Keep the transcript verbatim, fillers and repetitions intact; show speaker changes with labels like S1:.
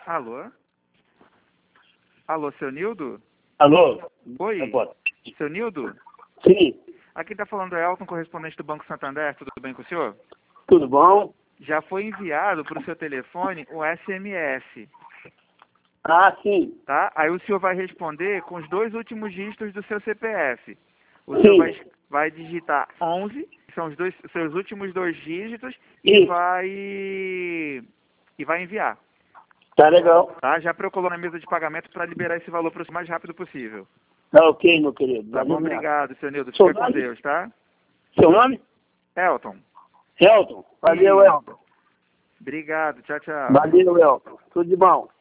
S1: Alô? Alô, seu Nildo?
S2: Alô?
S1: Oi,
S2: Agora.
S1: seu Nildo?
S2: Sim,
S1: Aqui está falando é Elton, correspondente do Banco Santander, tudo bem com o senhor?
S2: tudo bom?
S1: Já foi enviado para o seu telefone o S M S,
S2: Ah, sim.
S1: tá? Aí o senhor vai responder com os dois últimos dígitos do seu C P F. O
S2: Sim.
S1: senhor vai, vai digitar onze, que são os dois, seus últimos dois dígitos, e
S2: Isso.
S1: vai, e vai enviar,
S2: Tá legal.
S1: tá? Já procurou na mesa de pagamento para liberar esse valor para o senhor o mais rápido possível.
S2: Tá ok, meu querido.
S1: Tá bom?
S2: Valeu mesmo.
S1: Obrigado, seu Nildo.
S2: Seu
S1: Fica com
S2: nome?
S1: Deus, tá?
S2: Seu nome?
S1: Elton.
S2: Elton. Valeu,
S1: Isso.
S2: Elton.
S1: Obrigado. Tchau, tchau.
S2: Valeu, Elton. Tudo de bom.